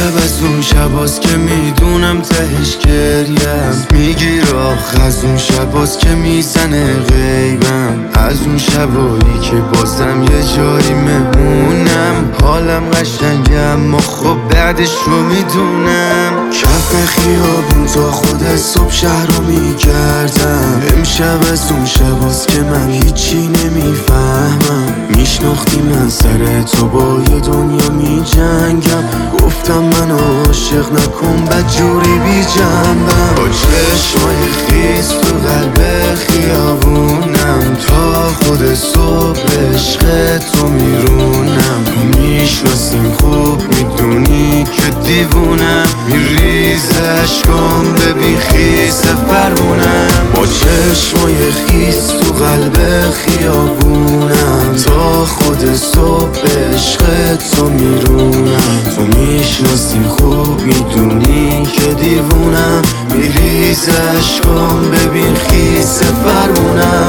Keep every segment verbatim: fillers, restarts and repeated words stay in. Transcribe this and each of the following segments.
امشب از اون شباست که میدونم تهش گریم میگیر آخ، از اون شباست که میزنه غیبم، از اون شبایی که بازم یه جایی مهمونم. حالم قشنگه اما خب بعدش رو میدونم. کف خیابون تا خود صبح شهر رو میگردم. امشب از اون شباست که من هیچی نمیفهمم. میشناختی من سر تو با یه دنیا میجنگم. گفتم منو عاشق نکن بدجوری بی جنبم. با چشمای خیس تو قلب خیابونم، تا خود صبح عشق تو میرونم. میشناسیم خوب میدونی که دیوونم، میریز عشقام ببین خیس فرمونم. با چشمای خیس تو قلب خیابونم، تا خود صبح عشق تو میرونم. تو میشناسیم خوب میدونی که دیوونم، میریز عشقام ببین خیس فرمونم.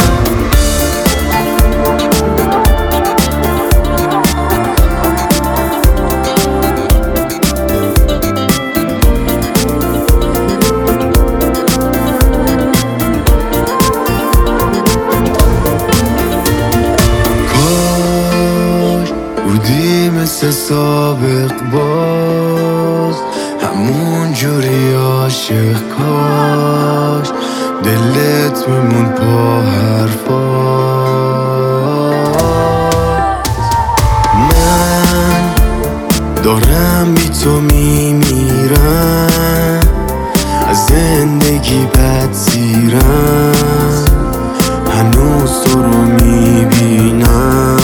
بودی مثل سابق باز همون جوری عاشق، کاش دلت میمون پا حرفات. من دارم بی تو میمیرم، از زندگی بد زیرم، هنوز تو رو میبینم.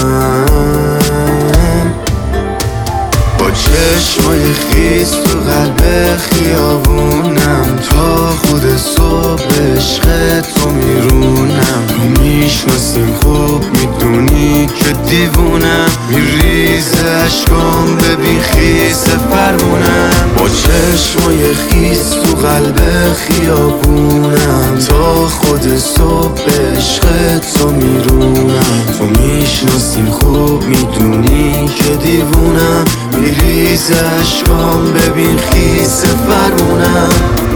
چشمای خیس تو قلب خیابونم، تا خود صبح عشق تو میرونم. تو میشناسیم خوب میدونی که دیوونم، میریز عشقام ببین خیس فرمونم. با چشمای خیس تو قلب خیابونم، تا خود صبح عشق تو میرونم. تو میشناسیم خوب میدونی که دیوونم، میریز عشقام ببین خیس فرمونم.